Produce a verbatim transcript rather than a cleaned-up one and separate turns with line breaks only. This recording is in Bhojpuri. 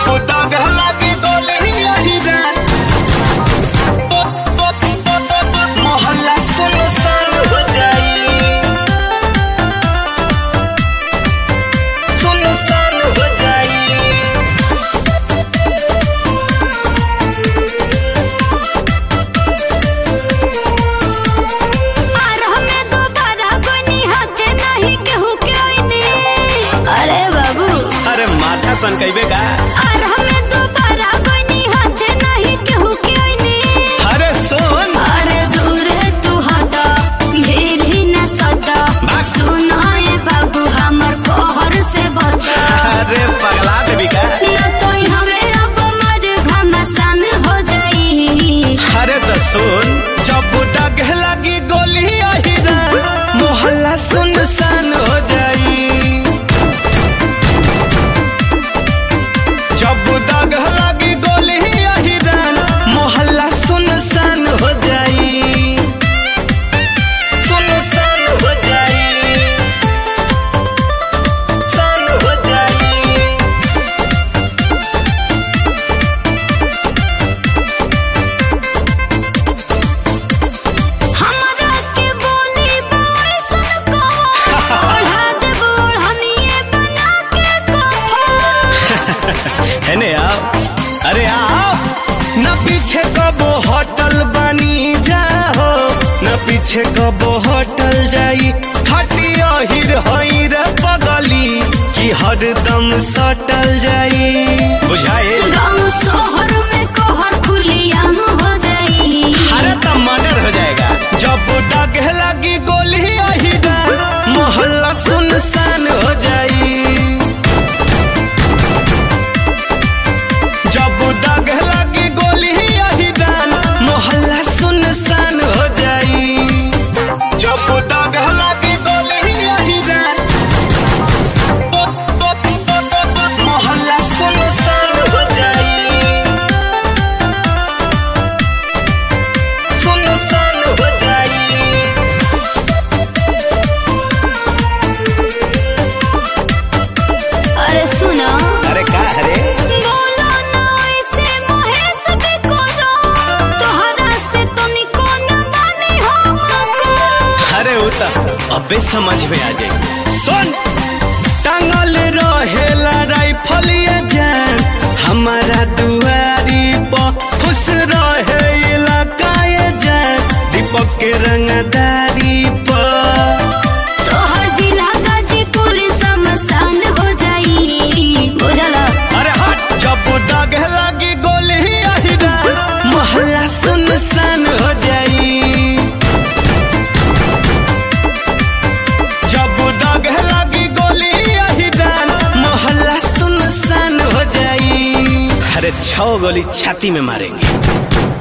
जब दाग लगी गोली यही रात मोहल्ला सुनसान हो जाई, सुनसान हो जाई।
अरे बाबू
अरे माथा सन कइबे का
और हमें दोबारा कोई नहीं हाथे नहीं केहू के ओइनी।
अरे सुन
अरे दूर है तू हटा भीड़ ही न सटा सुना ये बाबू हमर कोहर से बचा।
अरे पगला देवी का
न तो हमें अब मर घमसान हो जाई।
अरे तो सुन जब दाग लगी गोली यही रात मोहल्ला सुनसान हो जाई, जब दाग लगी गोली यही रात मोहल्ला सुनसान हो जाई, सुनसान हो जाई, सान हो जाई।
हमरा के बोली बाई सन को ओढ़ा दे बोढ़निए बना के को।
है ने आओ, अरे आओ न पीछे कबो होटल बनी जाओ, न पीछे कबो होटल जाई। खटिया हिर हई रे पगली कि हरदम सटल जाई, बुझाए
गाँव शहर में कोहर खुलियाम हो जाई।
अरे तब मर्डर हो जाएगा जब दाग लगी गोली यही रात मोहल्ला सुनसान हो जाई, जब दाग लगी गोली यही रात मोहल्ला सुनसान हो जाई, जब दाग लगी गोली यही रात मोहल्ला सुनसान हो जाई, सुनसान हो जाई।
अरे सुनो
अरे का हरे
बोलो ना ऐसे महेश भी करो तोहरा से तो निको न बनी हमको।
अरे उता अबे समझ में आ जाए। सुन टांगल रहेला राइफल ये जान हमारा दुआरी पर, खुश रहे इलाका ये जान दीपक के रंगदारी पर।
तोहर जिला गाजीपुर शमशान हो जाई, बुझला।
अरे हट जब दाग लगी गोली यही रात मोहल्ला सुनसान हो जाई, जब दाग लगी गोली यही रात मोहल्ला सुनसान हो जाई। अरे छह गोली छाती में मारेंगे।